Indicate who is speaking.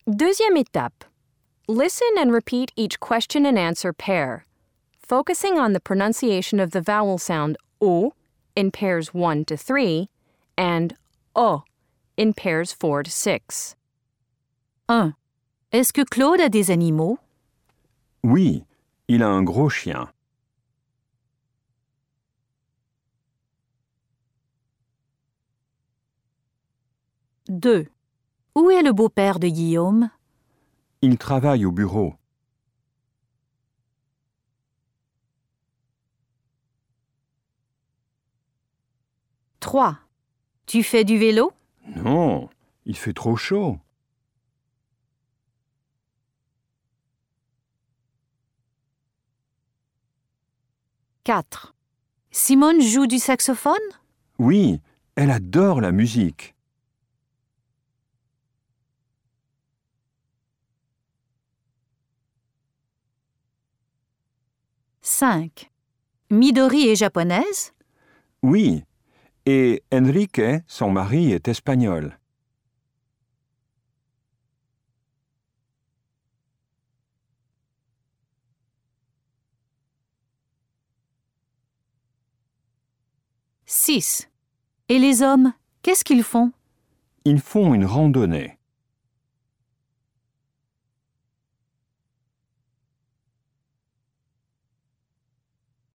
Speaker 1: Deuxième étape. Listen and repeat each question and answer pair, focusing on the pronunciation of the vowel sound O in pairs 1 to 3 and O in pairs 4 to 6.
Speaker 2: 1. Est-ce que Claude a des animaux?
Speaker 3: Oui, il a un gros chien.
Speaker 2: 2. Où est le beau-père de Guillaume?
Speaker 3: Il travaille au bureau.
Speaker 2: 3. Tu fais du vélo?
Speaker 3: Non, il fait trop chaud.
Speaker 2: 4. Simone joue du saxophone?
Speaker 3: Oui, elle adore la musique.
Speaker 2: 5. Midori est japonaise?
Speaker 3: Oui, et Enrique, son mari, est espagnol.
Speaker 2: 6. Et les hommes, qu'est-ce qu'ils font?
Speaker 3: Ils font une randonnée.